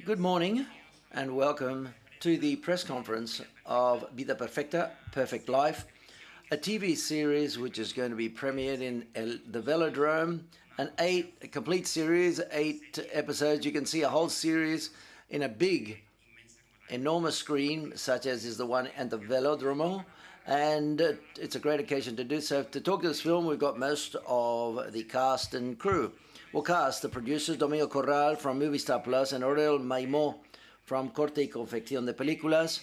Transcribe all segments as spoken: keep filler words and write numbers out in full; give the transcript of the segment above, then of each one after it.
Good morning and welcome to the press conference of Vida Perfecta, Perfect Life, a T V series which is going to be premiered in El, the Velodrome, an eight a complete series, eight episodes. You can see a whole series in a big, enormous screen, such as is the one at the Velodromo, and uh, it's a great occasion to do so. To talk to this film, we've got most of the cast and crew. Well, cast, the producers, Domingo Corral from Movistar Plus and Aurel Maimó from Corte y Confección de Películas.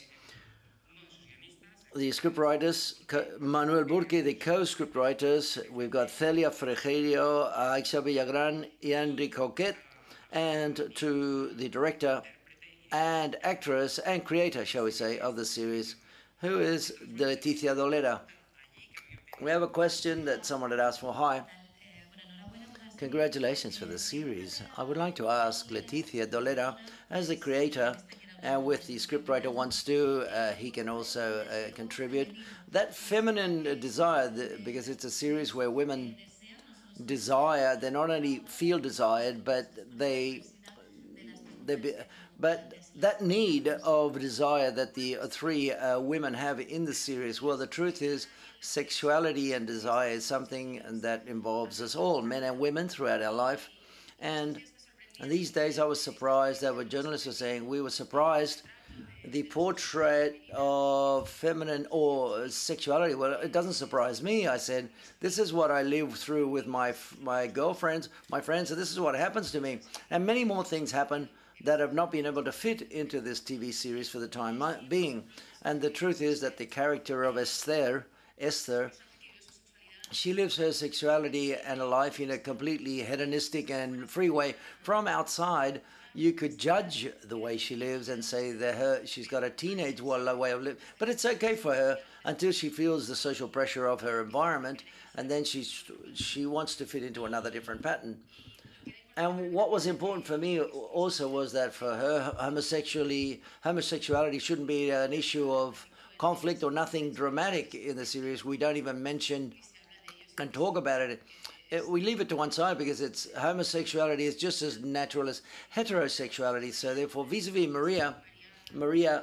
The scriptwriters, Manuel Burke, the co-scriptwriters. We've got Celia Fregerio, Aixa Villagran, Enrique Coquet, and to the director and actress and creator, shall we say, of the series, who is Leticia Dolera. We have a question that someone had asked for. Hi. Congratulations for the series. I would like to ask Leticia Dolera, as the creator, and with the scriptwriter wants to, uh, he can also uh, contribute. That feminine desire, because it's a series where women desire, they not only feel desired, but they, they be, but that need of desire that the three uh, women have in the series, well, the truth is, sexuality and desire is something that involves us all, men and women, throughout our life. And, and these days I was surprised that what journalists were saying, we were surprised the portrait of feminine or sexuality. Well, it doesn't surprise me. I said, this is what I live through with my my girlfriends, my friends, and this is what happens to me. And many more things happen that have not been able to fit into this T V series for the time being. And the truth is that the character of Esther, Esther, she lives her sexuality and a life in a completely hedonistic and free way. From outside, you could judge the way she lives and say that her she's got a teenage way of living, but it's okay for her until she feels the social pressure of her environment, and then she she wants to fit into another different pattern. And what was important for me also was that for her, homosexuality, homosexuality shouldn't be an issue of conflict or nothing dramatic in the series. We don't even mention and talk about it. it. We leave it to one side because it's homosexuality is just as natural as heterosexuality. So therefore, vis-a-vis Maria, Maria,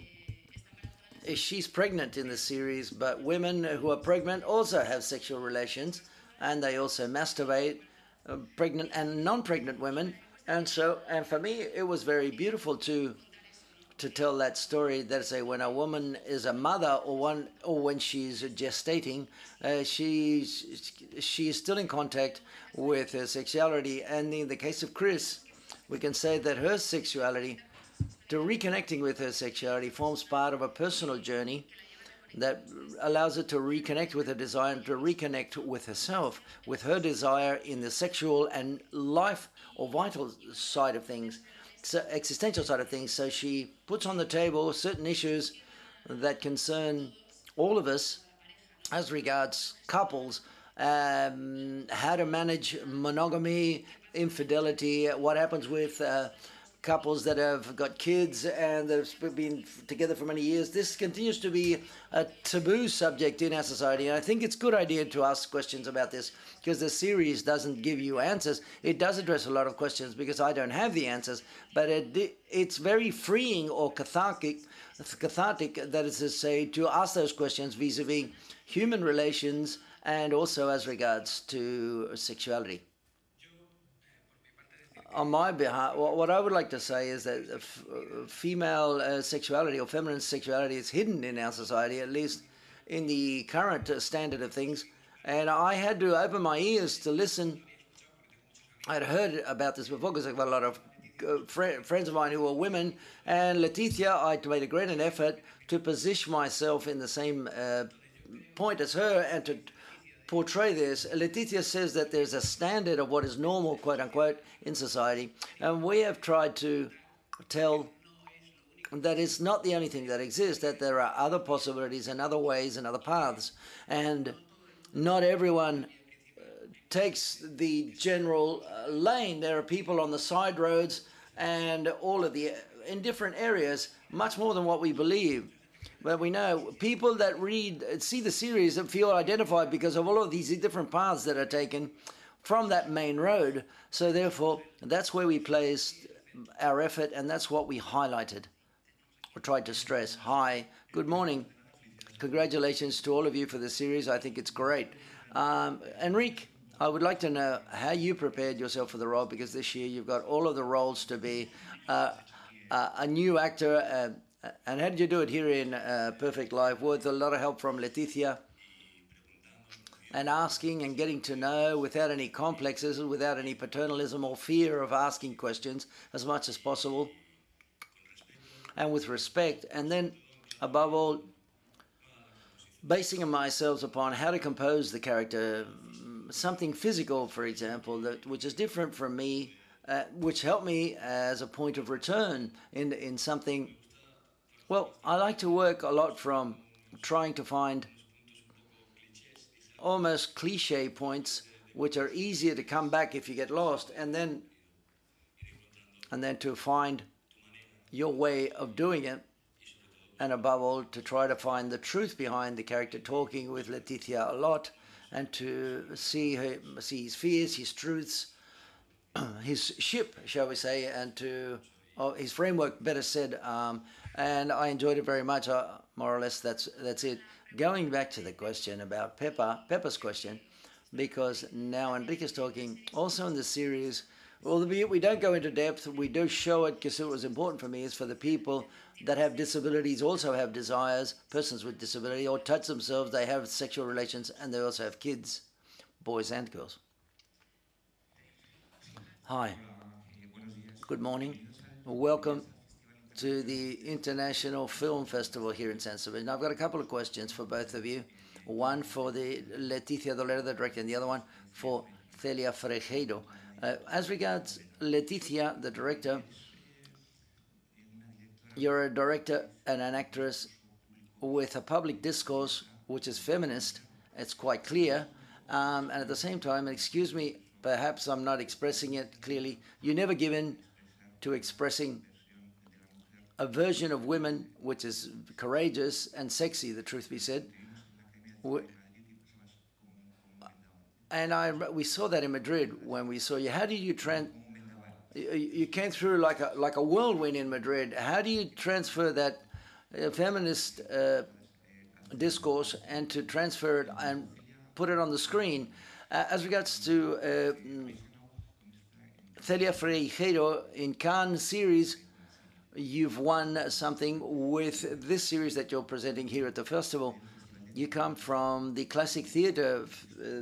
she's pregnant in the series, but women who are pregnant also have sexual relations, and they also masturbate, uh, pregnant and non-pregnant women. And so, and for me, it was very beautiful to to tell that story, that say when a woman is a mother or one or when she's gestating, uh, she's she is still in contact with her sexuality. And in the case of Chris, we can say that her sexuality, to reconnecting with her sexuality, forms part of a personal journey that allows her to reconnect with her desire and to reconnect with herself, with her desire in the sexual and life or vital side of things. So existential side of things. So she puts on the table certain issues that concern all of us as regards couples, um, how to manage monogamy, infidelity, what happens with uh, couples that have got kids and that have been together for many years. This continues to be a taboo subject in our society, and I think it's a good idea to ask questions about this, because the series doesn't give you answers. It does address a lot of questions because I don't have the answers, but it, it's very freeing or cathartic, cathartic, that is to say, to ask those questions vis-a-vis human relations and also as regards to sexuality. On my behalf, what I would like to say is that female uh, sexuality or feminine sexuality is hidden in our society, at least in the current uh, standard of things. And I had to open my ears to listen. I'd heard about this before because I've got a lot of uh, fr friends of mine who are women. And Leticia, I made a great effort to position myself in the same uh, point as her and to portray this. Leticia says that there's a standard of what is normal, quote unquote, in society, and we have tried to tell that it's not the only thing that exists, that there are other possibilities and other ways and other paths, and not everyone uh, takes the general uh, lane. There are people on the side roads and all of the, in different areas, much more than what we believe. But we know people that read, see the series and feel identified because of all of these different paths that are taken from that main road. So therefore, that's where we placed our effort, and that's what we highlighted or tried to stress. Hi, good morning. Congratulations to all of you for the series. I think it's great. Um, Enrique, I would like to know how you prepared yourself for the role, because this year you've got all of the roles to be uh, uh, a new actor. Uh, and how did you do it here in uh, Perfect Life? With a lot of help from Leticia, and asking and getting to know without any complexes, without any paternalism or fear of asking questions as much as possible, and with respect. And then, above all, basing myself upon how to compose the character, something physical, for example, that which is different from me, uh, which helped me as a point of return in in something. Well, I like to work a lot from trying to find almost cliche points which are easier to come back if you get lost, and then and then to find your way of doing it, and above all to try to find the truth behind the character, talking with Leticia a lot, and to see her, see his fears, his truths, his ship, shall we say, and to oh, his framework, better said. Um, and I enjoyed it very much. Uh, more or less, that's that's it. Going back to the question about Peppa, Peppa's question, because now Enrique's talking. Also in the series, well, we don't go into depth. We do show it because it was important for me. Is for the people that have disabilities, also have desires. Persons with disability or touch themselves. They have sexual relations, and they also have kids, boys and girls. Hi. Good morning. Welcome to the International Film Festival here in San Sebastian. I've got a couple of questions for both of you. One for the Leticia Dolera, the director, and the other one for Celia Freixeiro. Uh, as regards Leticia, the director, you're a director and an actress with a public discourse which is feminist. It's quite clear. Um, and at the same time, excuse me, perhaps I'm not expressing it clearly, you never give in to expressing a version of women which is courageous and sexy, the truth be said. And I, we saw that in Madrid when we saw you. How did you trans? You came through like a like a whirlwind in Madrid. How do you transfer that uh, feminist uh, discourse and to transfer it and put it on the screen? Uh, as regards to uh, Celia Freixeiro in Cannes series, you've won something with this series that you're presenting here at the festival. You come from the classic theater uh,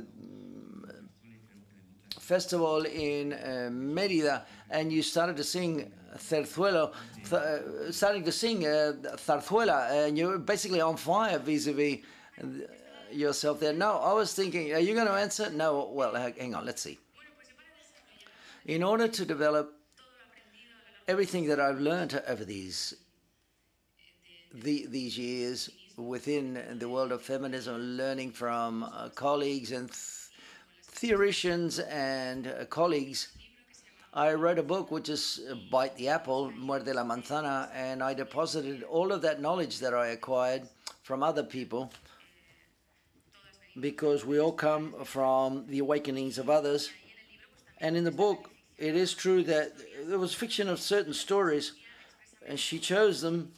festival in uh, Mérida, and you started to sing Zarzuela, th uh, starting to sing uh, Zarzuela, and you're basically on fire vis-a-vis yourself there. No, I was thinking, are you going to answer? No, well, hang on, let's see. In order to develop everything that I've learned over these the, these years within the world of feminism, learning from uh, colleagues and th theorians and uh, colleagues, I wrote a book which is uh, Bite the Apple, Muerde la Manzana, and I deposited all of that knowledge that I acquired from other people, because we all come from the awakenings of others. And in the book, it is true that there was fiction of certain stories, and she chose them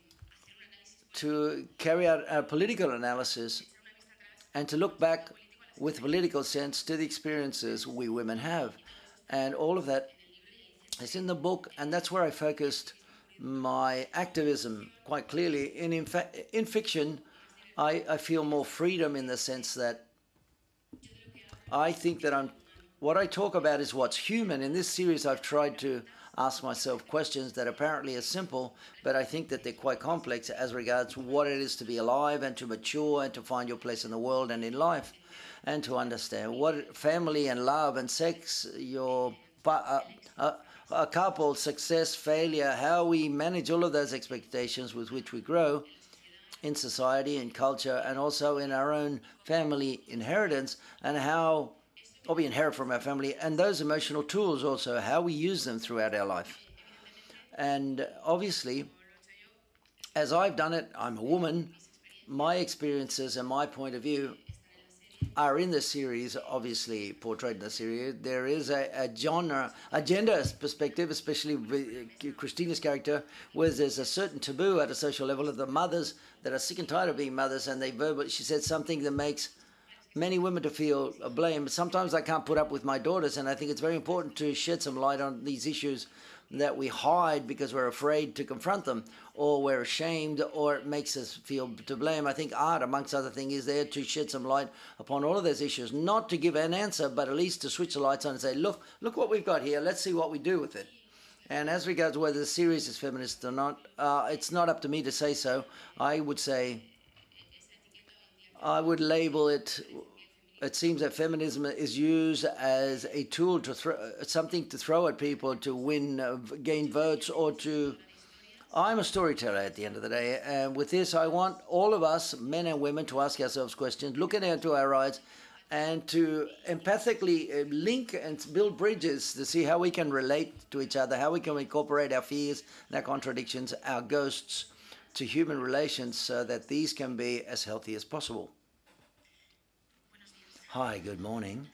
to carry out a political analysis and to look back with political sense to the experiences we women have. And all of that is in the book, and that's where I focused my activism quite clearly. And in, fact, in fiction, I, I feel more freedom in the sense that I think that I'm, what I talk about is what's human. In this series, I've tried to ask myself questions that apparently are simple, but I think that they're quite complex as regards what it is to be alive and to mature and to find your place in the world and in life, and to understand what family and love and sex, your uh, uh, a couple, success, failure, how we manage all of those expectations with which we grow in society and culture, and also in our own family inheritance, and how or we inherit from our family, and those emotional tools also, how we use them throughout our life. And obviously, as I've done it, I'm a woman, my experiences and my point of view are in the series, obviously portrayed in the series. There is a, a genre, a gender perspective, especially with Christina's character, where there's a certain taboo at a social level of the mothers that are sick and tired of being mothers, and they verbal. She said something that makes many women to feel blame. Sometimes I can't put up with my daughters, and I think it's very important to shed some light on these issues that we hide because we're afraid to confront them, or we're ashamed, or it makes us feel to blame. I think art, amongst other things, is there to shed some light upon all of those issues, not to give an answer, but at least to switch the lights on and say, look, look what we've got here. Let's see what we do with it. And as regards whether the series is feminist or not, uh, it's not up to me to say so. I would say, I would label it, it seems that feminism is used as a tool to throw, something to throw at people to win, uh, gain votes, or to, I'm a storyteller at the end of the day. And with this, I want all of us, men and women, to ask ourselves questions, look into our eyes, and to empathically link and build bridges to see how we can relate to each other, how we can incorporate our fears and our contradictions, our ghosts, to human relations so that these can be as healthy as possible. Hi, good morning.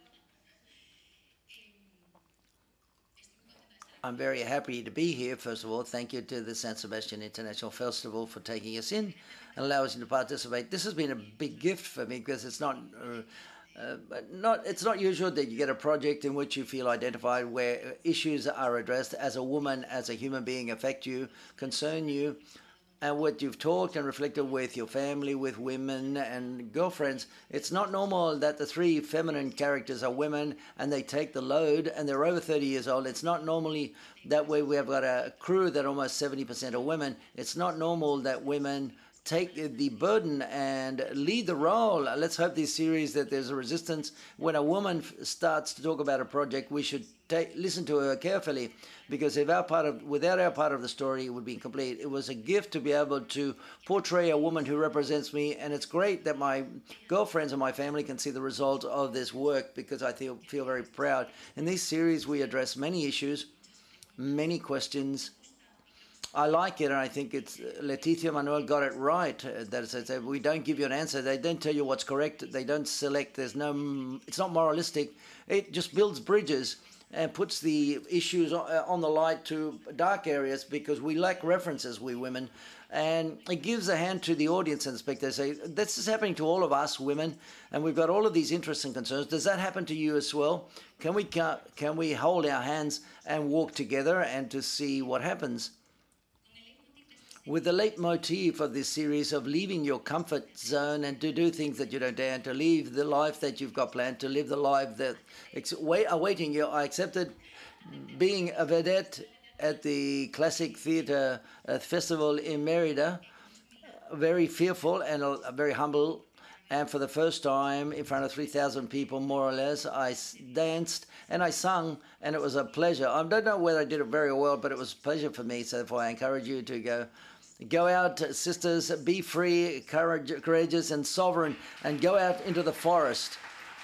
I'm very happy to be here. First of all, thank you to the San Sebastian International Festival for taking us in and allowing us to participate. This has been a big gift for me because it's not, uh, uh, not it's not usual that you get a project in which you feel identified, where issues are addressed as a woman, as a human being, affect you, concern you. And what you've talked and reflected with your family, with women and girlfriends, it's not normal that the three feminine characters are women and they take the load and they're over thirty years old. It's not normally that way we have got a crew that almost seventy percent are women. It's not normal that women take the burden and lead the role. Let's hope this series that there's a resistance. When a woman starts to talk about a project, we should take, listen to her carefully, because if our part of, without our part of the story, it would be incomplete. It was a gift to be able to portray a woman who represents me, and it's great that my girlfriends and my family can see the result of this work, because I feel, feel very proud. In this series, we address many issues, many questions. I like it, and I think it's Leticia Manuel got it right. Uh, that is, that we don't give you an answer. They don't tell you what's correct. They don't select. There's no. It's not moralistic. It just builds bridges and puts the issues on the light to dark areas, because we lack references, we women, and it gives a hand to the audience and the spectators. Say, this is happening to all of us women, and we've got all of these interests and concerns. Does that happen to you as well? Can we can we hold our hands and walk together and to see what happens? With the leitmotif of this series of leaving your comfort zone and to do things that you don't dare, and to leave the life that you've got planned, to live the life that wait, awaiting you. I accepted being a vedette at the Classic Theatre uh, Festival in Merida, very fearful and uh, very humble. And for the first time, in front of three thousand people, more or less, I danced and I sung, and it was a pleasure. I don't know whether I did it very well, but it was a pleasure for me. So therefore, I encourage you to go. Go out, sisters, be free, courage, courageous and sovereign, and go out into the forest.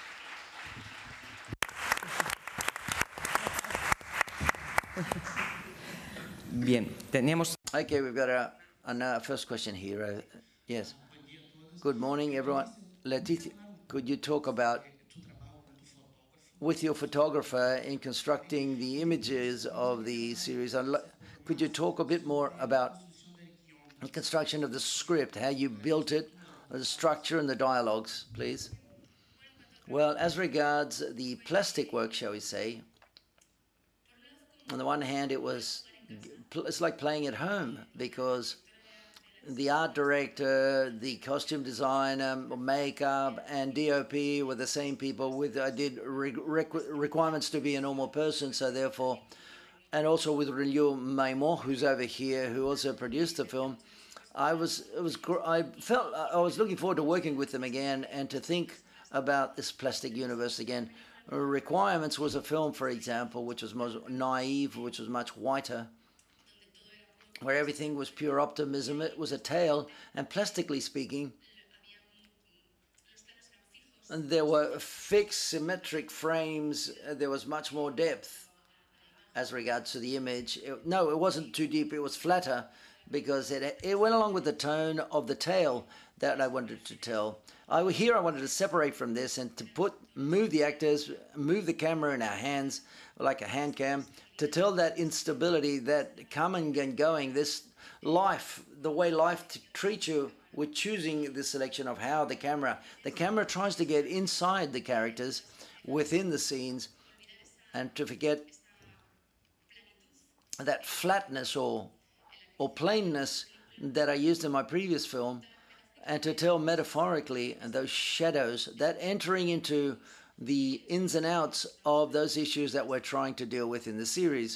Bien, tenemos... Okay, we've got a, a first question here. Uh, yes. Good morning, everyone. Leticia, could you talk about, with your photographer in constructing the images of the series, could you talk a bit more about the construction of the script, how you built it, the structure and the dialogues, please? Well, as regards the plastic work, shall we say, on the one hand, it was, it's like playing at home, because the art director, the costume designer, makeup, and D O P were the same people. With I did re requirements to be a normal person, so therefore, and also with Renio Maimon, who's over here, who also produced the film. I was, it was, I felt, I was looking forward to working with them again and to think about this plastic universe again. Requirements was a film, for example, which was most naive, which was much whiter, where everything was pure optimism. It was a tale, and plastically speaking, and there were fixed, symmetric frames. There was much more depth as regards to the image. It, no, it wasn't too deep. It was flatter. because it, it went along with the tone of the tale that I wanted to tell. I here I wanted to separate from this and to put move the actors, move the camera in our hands like a hand cam to tell that instability, that coming and going, this life, the way life t- treats you. With choosing the selection of how the camera, the camera tries to get inside the characters, within the scenes, and to forget that flatness or or plainness that I used in my previous film, and to tell metaphorically those shadows that entering into the ins and outs of those issues that we're trying to deal with in the series.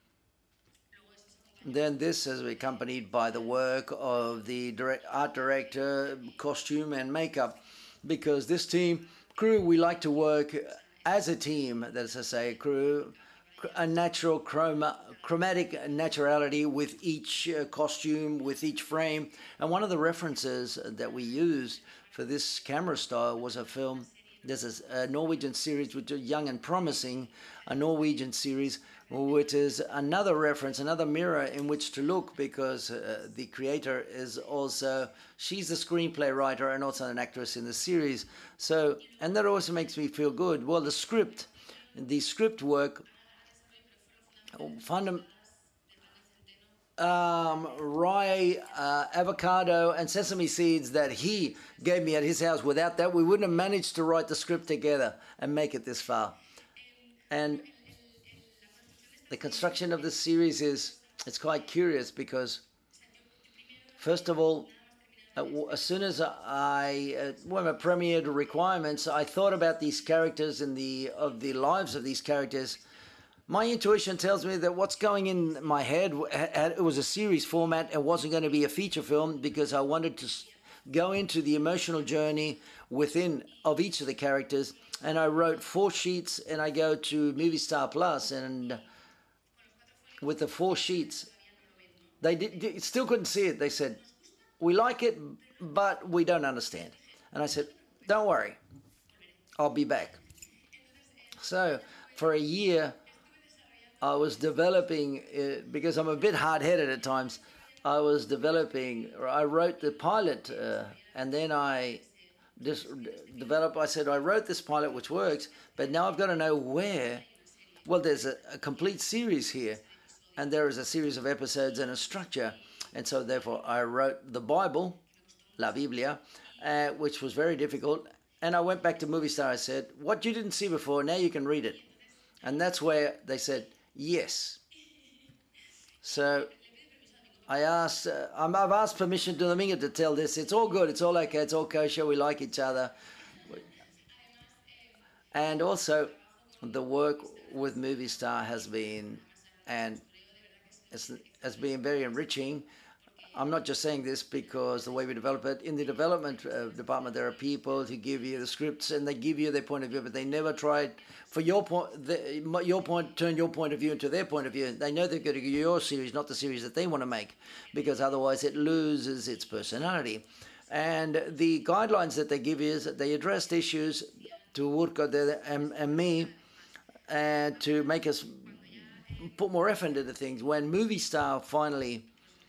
Then this is accompanied by the work of the direct, art director, costume and makeup, because this team, crew, we like to work as a team, that's to say, crew, a natural chroma, chromatic naturality with each uh, costume, with each frame. And one of the references that we used for this camera style was a film, there's a, a Norwegian series which is Young and Promising, a Norwegian series which is another reference, another mirror in which to look, because uh, the creator is also, she's the screenplay writer and also an actress in the series. So, and that also makes me feel good. Well, the script, the script work, fundam- um, rye, uh, avocado, and sesame seeds that he gave me at his house. Without that, we wouldn't have managed to write the script together and make it this far. And the construction of this series is, it's quite curious because, first of all, uh, as soon as I, uh, when I premiered Requirements, I thought about these characters and the of the lives of these characters. My intuition tells me that what's going in my head, it was a series format. It wasn't going to be a feature film because I wanted to go into the emotional journey within of each of the characters. And I wrote four sheets, and I go to Movistar Plus, and with the four sheets, they did, still couldn't see it. They said, we like it, but we don't understand. And I said, don't worry, I'll be back. So for a year, I was developing, uh, because I'm a bit hard-headed at times, I was developing, I wrote the pilot, uh, and then I just developed, I said, I wrote this pilot which works, but now I've got to know where. Well, there's a, a complete series here, and there is a series of episodes and a structure. And so therefore I wrote the Bible, La Biblia, uh, which was very difficult. And I went back to Movistar. I said, what you didn't see before, now you can read it. And that's where they said, yes. So I asked, uh, I've asked permission to Domingo to tell this. It's all good. It's all okay. It's all kosher. We like each other. And also the work with Movistar has been, and it's, it's been very enriching. I'm not just saying this because the way we develop it. In the development uh, department, there are people who give you the scripts and they give you their point of view, but they never tried for your point, the, your point, turn your point of view into their point of view. They know they've got to give you your series, not the series that they want to make, because otherwise it loses its personality. And the guidelines that they give you is that they addressed issues to Urko and, and me, and to make us put more effort into things. When Movistar finally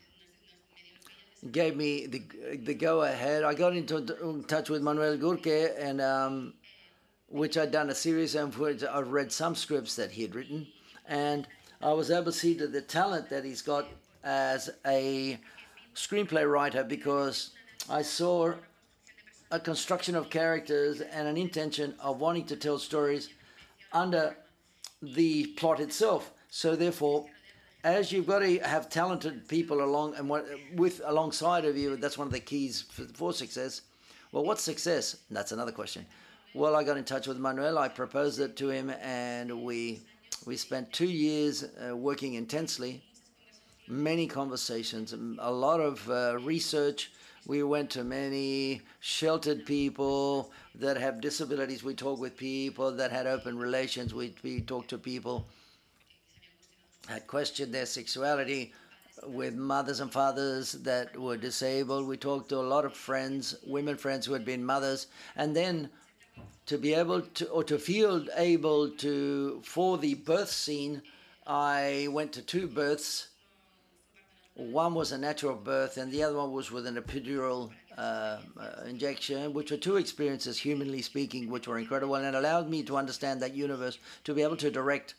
gave me the the go ahead, I got into in touch with Manuel Gurke, and um, which I'd done a series of which I've read some scripts that he had written, and I was able to see the, the talent that he's got as a screenplay writer, because I saw a construction of characters and an intention of wanting to tell stories under the plot itself. So therefore, as you've got to have talented people along and what, with alongside of you, that's one of the keys for, for success. Well, what's success? That's another question. Well, I got in touch with Manuel. I proposed it to him, and we we spent two years uh, working intensely, many conversations, a lot of uh, research. We went to many sheltered people that have disabilities. We talked with people that had open relations. We, we talked to people had questioned their sexuality, with mothers and fathers that were disabled. We talked to a lot of friends, women friends who had been mothers, and then to be able to, or to feel able to, for the birth scene, I went to two births, One was a natural birth, and the other one was with an epidural uh, uh, injection, which were two experiences, humanly speaking, which were incredible, and allowed me to understand that universe, to be able to direct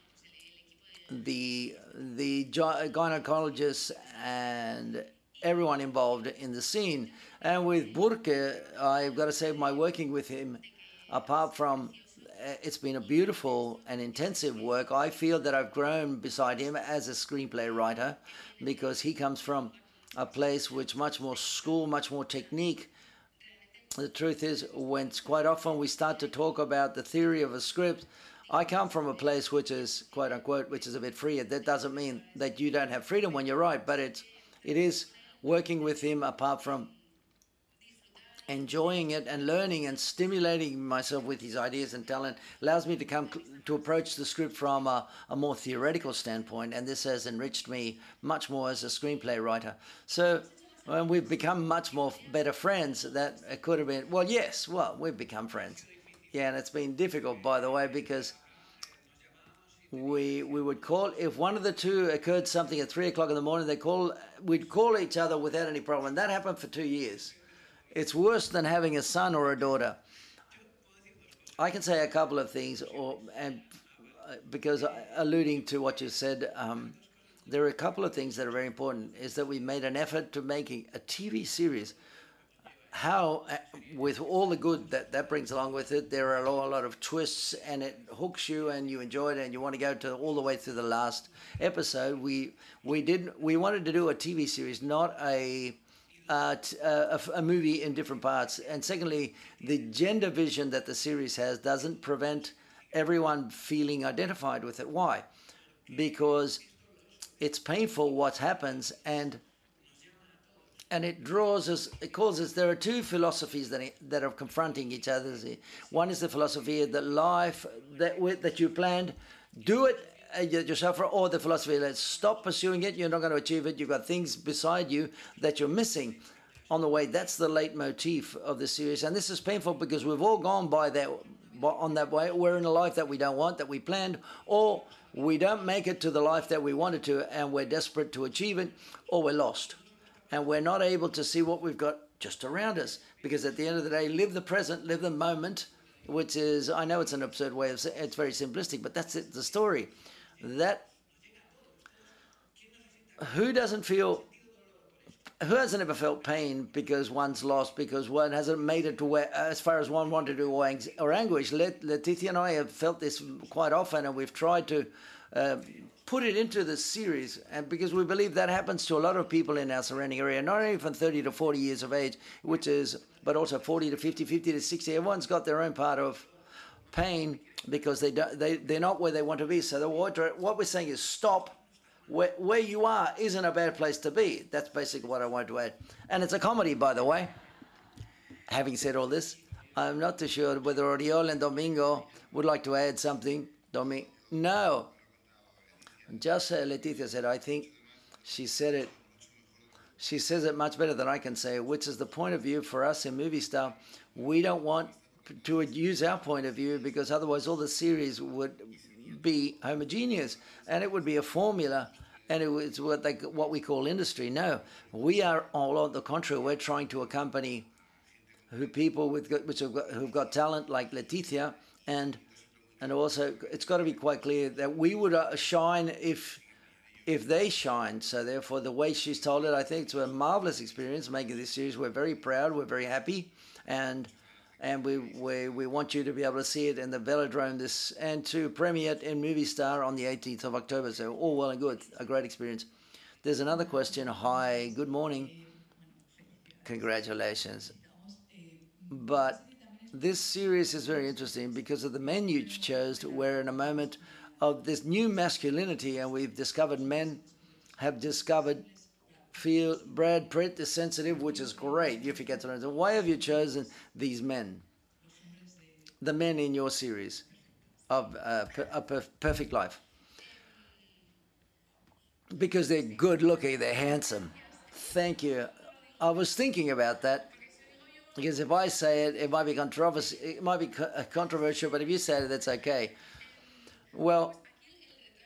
the the gynecologists and everyone involved in the scene. And with Burke, I've got to say, my working with him, apart from it's been a beautiful and intensive work, I feel that I've grown beside him as a screenplay writer, because he comes from a place which much more school, much more technique. The truth is, when quite often we start to talk about the theory of a script, I come from a place which is, quote unquote, which is a bit free. That doesn't mean that you don't have freedom when you write, but it's, it is working with him, apart from enjoying it and learning and stimulating myself with his ideas and talent, allows me to come to approach the script from a, a more theoretical standpoint, and this has enriched me much more as a screenplay writer. So when we've become much more better friends, that it could have been, well, yes, well, we've become friends. Yeah, and it's been difficult, by the way, because we we would call, if one of the two occurred something at three o'clock in the morning, they call, we'd call each other without any problem. And that happened for two years. It's worse than having a son or a daughter. I can say a couple of things, or and because alluding to what you said, um, there are a couple of things that are very important. Is that we made an effort to making a T V series. How, with all the good that that brings along with it, there are a lot of twists, and it hooks you, and you enjoy it, and you want to go to all the way through the last episode. We we did we wanted to do a T V series, not a uh, a, a movie in different parts. And secondly, the gender vision that the series has doesn't prevent everyone feeling identified with it. Why? Because it's painful what happens, and And it draws us, it causes, there are two philosophies that, that are confronting each other. One is the philosophy that life that that you planned, do it yourself, or the philosophy that stop pursuing it, you're not going to achieve it, you've got things beside you that you're missing on the way. That's the leitmotif of the series. And this is painful because we've all gone by that, on that way. We're in a life that we don't want, that we planned, or we don't make it to the life that we wanted to, and we're desperate to achieve it, or we're lost. And we're not able to see what we've got just around us. Because at the end of the day, live the present, live the moment, which is, I know it's an absurd way of saying, it's very simplistic, but that's it, the story. That, who doesn't feel, who hasn't ever felt pain because one's lost, because one hasn't made it to where, as far as one wanted to, or, or anguish. Let, Leticia and I have felt this quite often, and we've tried to uh, put it into the series, and because we believe that happens to a lot of people in our surrounding area, not only from thirty to forty years of age, which is, but also forty to fifty, fifty to sixty. Everyone's got their own part of pain because they don't, they they're not where they want to be. So the, what what we're saying is stop. Where where you are isn't a bad place to be. That's basically what I wanted to add. And it's a comedy, by the way. Having said all this, I'm not too sure whether Oriol and Domingo would like to add something. Domingo, no. Just uh, Leticia said, I think she said it, she says it much better than I can say, which is the point of view for us in Movistar. We don't want to use our point of view, because otherwise all the series would be homogeneous, and it would be a formula, and it was what, they, what we call industry. No, we are all on the contrary. We're trying to accompany who people with which have got, who've got talent like Leticia, and And also, it's got to be quite clear that we would uh, shine if if they shine. So therefore, the way she's told it, I think it's a marvelous experience making this series. We're very proud. We're very happy. And and we, we, we want you to be able to see it in the Velodrome this, and to premiere it in Movistar on the eighteenth of October. So all well and good. A great experience. There's another question. Hi, good morning. Congratulations. But this series is very interesting because of the men you chose. We're in a moment of this new masculinity, and we've discovered men have discovered feel Brad Pitt is sensitive, which is great. You forget to know. Why have you chosen these men, the men in your series of uh, a Perfect Life? Because they're good looking, they're handsome. Thank you. I was thinking about that. Because if I say it, it might be controversial. It might be controversial, but if you say it, that's okay. Well,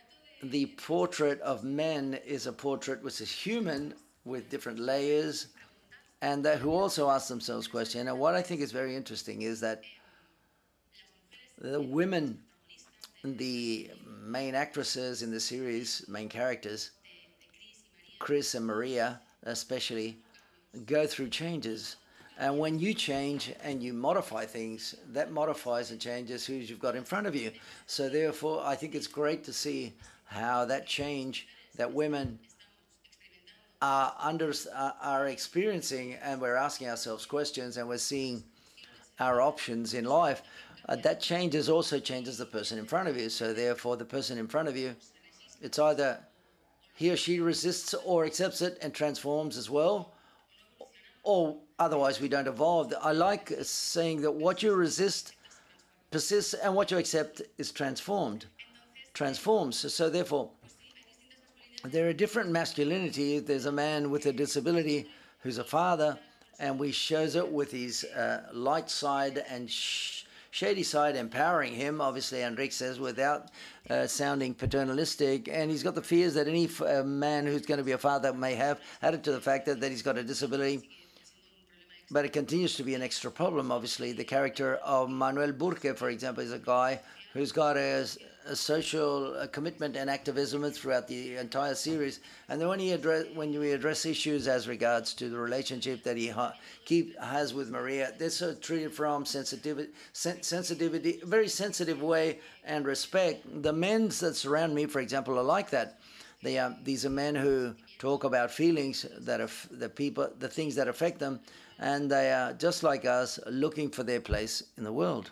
the portrait of men is a portrait which is human with different layers, and that, who also ask themselves questions. And what I think is very interesting is that the women, the main actresses in the series, main characters, Chris and Maria especially, go through changes. And when you change and you modify things, that modifies and changes who you've got in front of you. So therefore, I think it's great to see how that change that women are under are experiencing, and we're asking ourselves questions, and we're seeing our options in life. Uh, that changes also changes the person in front of you. So therefore, the person in front of you, it's either he or she resists or accepts it and transforms as well, or otherwise we don't evolve. I like saying that what you resist persists and what you accept is transformed, transforms. So, so therefore, there are different masculinities. There's a man with a disability who's a father, and we shows it with his uh, light side and sh shady side, empowering him, obviously, Enrique says, without uh, sounding paternalistic. And he's got the fears that any uh, man who's going to be a father may have, added to the fact that, that he's got a disability. But it continues to be an extra problem, obviously. The character of Manuel Burke, for example, is a guy who's got a, a social a commitment and activism throughout the entire series. And then when, he address, when we address issues as regards to the relationship that he ha keep, has with Maria, they're so treated from sensitivity, sen sensitivity, very sensitive way and respect. The men that surround me, for example, are like that. They are, these are men who talk about feelings that are the people, the things that affect them, and they are just like us, looking for their place in the world.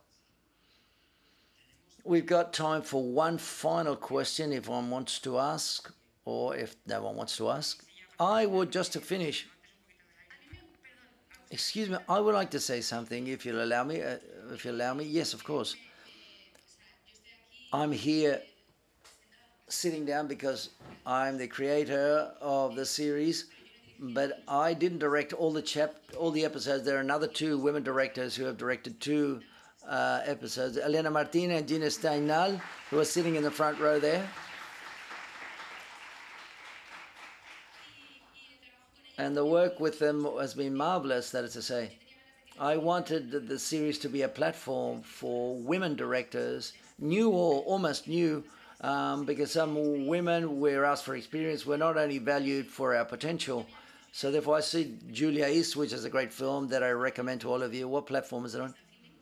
We've got time for one final question if one wants to ask, or if no one wants to ask. I would, just to finish, excuse me, I would like to say something, if you'll allow me. Uh, if you allow me, yes, of course. I'm here sitting down because I'm the creator of the series, but I didn't direct all the chap all the episodes. There are another two women directors who have directed two uh, episodes, Elena Martin and Gina Steinal, who are sitting in the front row there. And the work with them has been marvelous, that is to say. I wanted the series to be a platform for women directors, new or almost new, um, because some women were asked for experience, were not only valued for our potential. So therefore I see Julia East, which is a great film that I recommend to all of you. What platform is it on?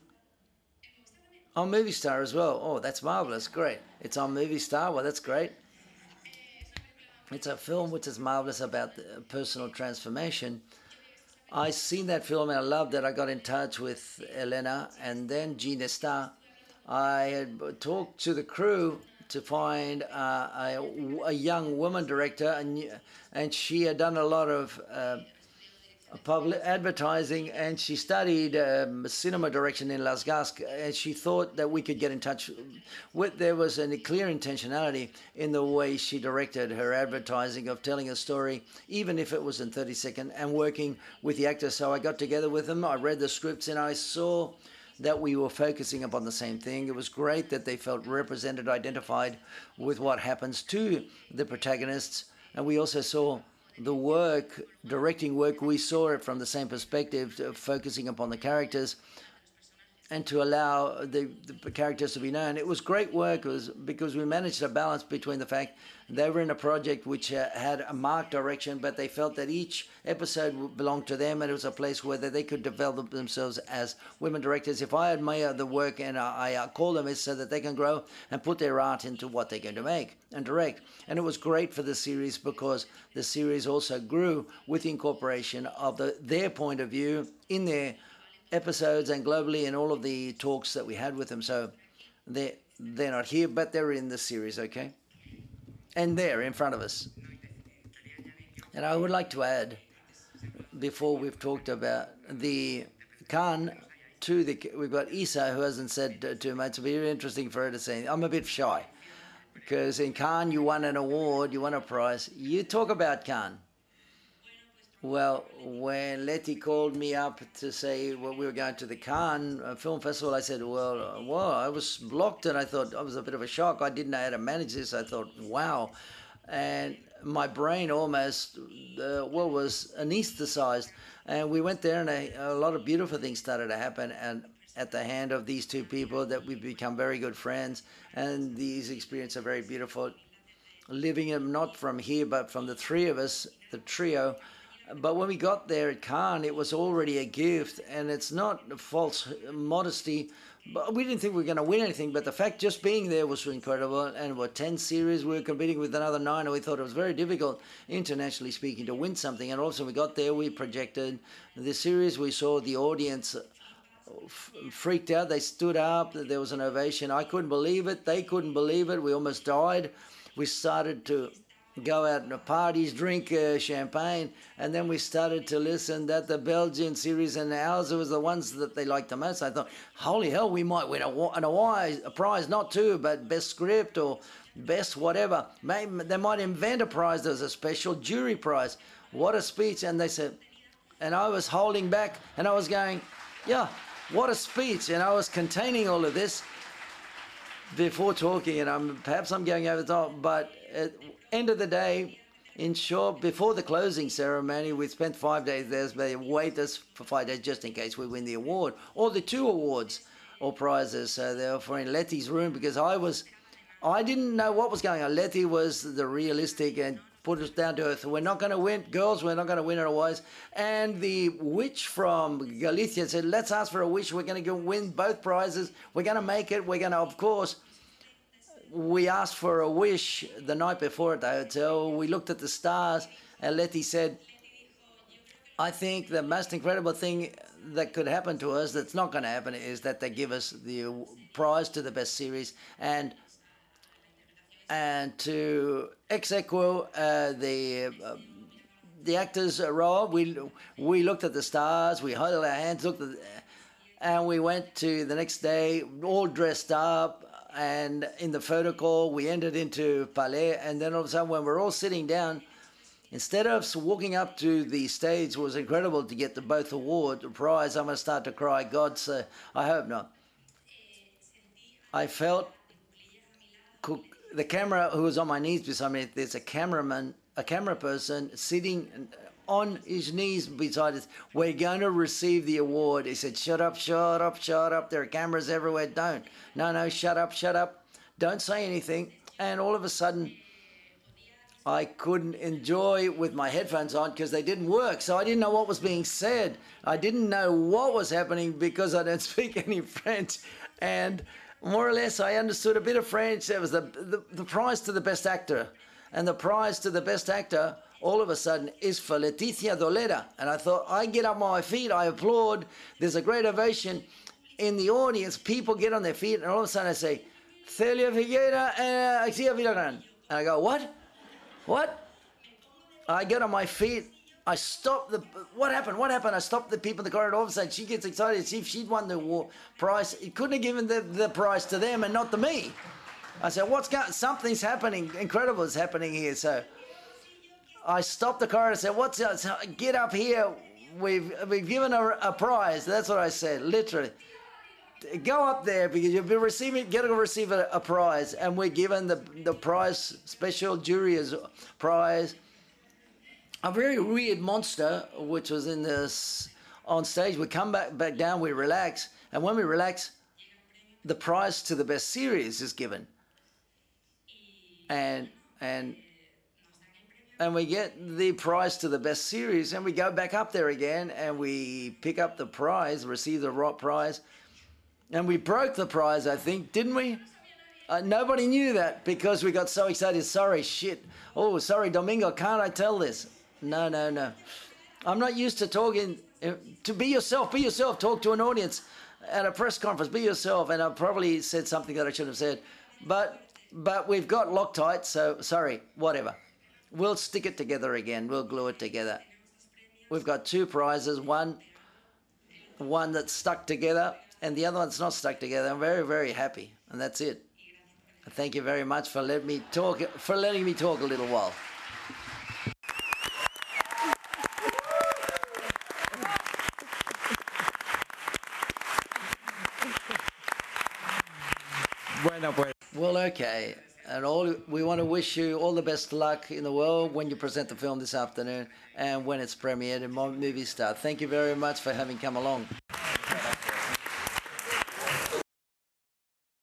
On Movistar as well. Oh, that's marvelous. Great. It's on Movistar. Well, that's great. It's a film which is marvelous about personal transformation. I seen that film and I loved it. I got in touch with Elena and then Gina Star. I had talked to the crew to find uh, a, a young woman director, and, and she had done a lot of uh, public advertising, and she studied um, cinema direction in Las Gasques, and she thought that we could get in touch with. There was a clear intentionality in the way she directed her advertising of telling a story, even if it was in thirty seconds, and working with the actors. So I got together with them, I read the scripts, and I saw that we were focusing upon the same thing. It was great that they felt represented, identified with what happens to the protagonists. And we also saw the work, directing work, we saw it from the same perspective, focusing upon the characters and to allow the, the characters to be known. It was great work. It was because we managed to balance between the fact they were in a project which uh, had a marked direction, but they felt that each episode belonged to them, and it was a place where they could develop themselves as women directors. If I admire the work and I, I call them, it's so that they can grow and put their art into what they're going to make and direct. And it was great for the series because the series also grew with the incorporation of the, their point of view in their episodes and globally in all of the talks that we had with them. So they're, they're not here, but they're in the series, okay? And they're in front of us. And I would like to add, before we've talked about the Cannes, to the, we've got Isa, who hasn't said too much. It'll be very interesting for her to say. I'm a bit shy, because in Cannes you won an award, you won a prize. You talk about Cannes. Well, when Letty called me up to say well, we were going to the Cannes uh, Film Festival, I said, well, uh, well, I was blocked and I thought I was a bit of a shock. I didn't know how to manage this. I thought, wow. And my brain almost, uh, well, was anesthetized. And we went there and a, a lot of beautiful things started to happen. And at the hand of these two people that we've become very good friends. And these experiences are very beautiful. Living them not from here, but from the three of us, the trio. But when we got there at Cannes, it was already a gift, and it's not false modesty. But we didn't think we were going to win anything, but the fact just being there was incredible. And what ten series, we were competing with another nine, and we thought it was very difficult, internationally speaking, to win something. And also we got there, we projected the series, we saw the audience freaked out. They stood up, there was an ovation. I couldn't believe it, they couldn't believe it, we almost died. We started to go out to parties, drink uh, champagne, and then we started to listen that the Belgian series and ours was the ones that they liked the most. I thought, holy hell, we might win a, an award, a prize, not two, but best script or best whatever. Maybe they might invent a prize as a special jury prize. What a speech. And they said, and I was holding back and I was going, yeah, what a speech. And I was containing all of this before talking, and I'm perhaps I'm going over the top, but at end of the day, in short, before the closing ceremony, we spent five days there, but they wait us for five days just in case we win the award, or the two awards or prizes. So they were for in Letty's room, because I was, I didn't know what was going on. Letty was the realistic and put us down to earth. We're not going to win, girls, we're not going to win otherwise. And the witch from Galicia said, let's ask for a wish. We're going to go win both prizes. We're going to make it. We're going to, of course, we asked for a wish the night before at the hotel. We looked at the stars, and Letty said, I think the most incredible thing that could happen to us, that's not going to happen, is that they give us the prize to the best series, and and to ex aequo uh, the uh, the actors' role. We we looked at the stars, we held our hands, looked at, the, and we went to the next day all dressed up. And in the photo call, we entered into Palais, and then all of a sudden, when we're all sitting down, instead of walking up to the stage, it was incredible to get the both award, the prize. I'm going to start to cry. God, sir, I hope not. I felt the camera who was on my knees beside me. There's a cameraman, a camera person sitting on his knees beside us. We're going to receive the award. He said, shut up, shut up, shut up. There are cameras everywhere. Don't. No, no, shut up, shut up. Don't say anything. And all of a sudden, I couldn't enjoy with my headphones on because they didn't work. So I didn't know what was being said. I didn't know what was happening because I don't speak any French. And more or less, I understood a bit of French. There was the, the, the prize to the best actor. And the prize to the best actor, all of a sudden, is for Leticia Dolera. And I thought, I get up on my feet, I applaud, there's a great ovation in the audience, people get on their feet, and all of a sudden I say, Celia Figueira and Axia Villagrán. And I go, what? What? I get on my feet, I stop the, what happened, what happened? I stopped the people in the corridor, all of a sudden she gets excited, as if she'd won the war prize. It couldn't have given the, the prize to them and not to me. I said, what's going, something's happening, incredible is happening here. So I stopped the car and said, what's this? Get up here. We've, we've given a, a prize. That's what I said, literally. Go up there because you'll be receiving, get to receive a, a prize. And we're given the, the prize, special jury's prize. A very weird monster, which was in this, on stage. We come back, back down, we relax. And when we relax, the prize to the best series is given. And, and, and we get the prize to the best series, and we go back up there again, and we pick up the prize, receive the right prize, and we broke the prize, I think, didn't we? Uh, nobody knew that because we got so excited. Sorry, shit. Oh, sorry, Domingo, can't I tell this? No, no, no. I'm not used to talking. Uh, to be yourself, be yourself, talk to an audience at a press conference, be yourself, and I probably said something that I shouldn't have said, but but we've got Loctite, so sorry, whatever. We'll stick it together again. We'll glue it together. We've got two prizes, one, one that's stuck together, and the other one's not stuck together. I'm very, very happy, and that's it. Thank you very much for letting me talk, for letting me talk a little while. Bueno, pues Well, okay. And all we want to wish you all the best luck in the world when you present the film this afternoon and when it's premiered in Mo- Movie Star. Thank you very much for having come along.